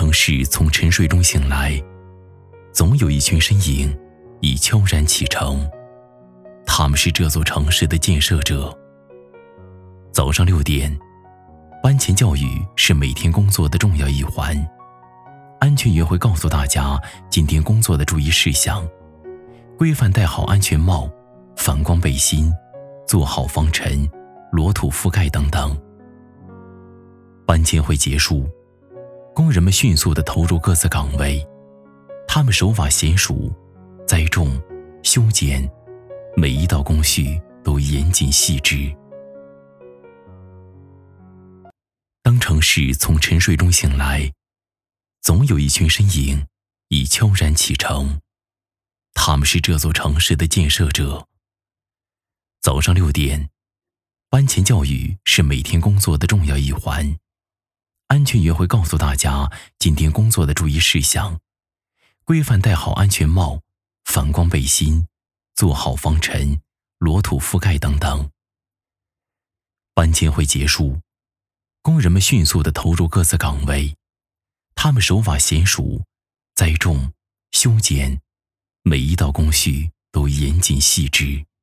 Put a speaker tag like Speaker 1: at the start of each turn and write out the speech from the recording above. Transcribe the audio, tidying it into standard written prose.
Speaker 1: 城市从沉睡中醒来，总有一群身影已悄然启程，他们是这座城市的建设者。早上6点，班前教育是每天工作的重要一环。安全员会告诉大家今天工作的注意事项，规范戴好安全帽、反光背心，做好防尘、裸土覆盖等等。班前会结束，工人们迅速地投入各自岗位，他们手法娴熟，栽种、修剪，每一道工序都严谨细致。当城市从沉睡中醒来，总有一群身影已悄然启程，他们是这座城市的建设者。早上6点，班前教育是每天工作的重要一环。安全员会告诉大家今天工作的注意事项，规范戴好安全帽、反光背心，做好防尘、裸土覆盖等等。班前会结束，工人们迅速地投入各自岗位，他们手法娴熟，栽种、修剪，每一道工序都严谨细致。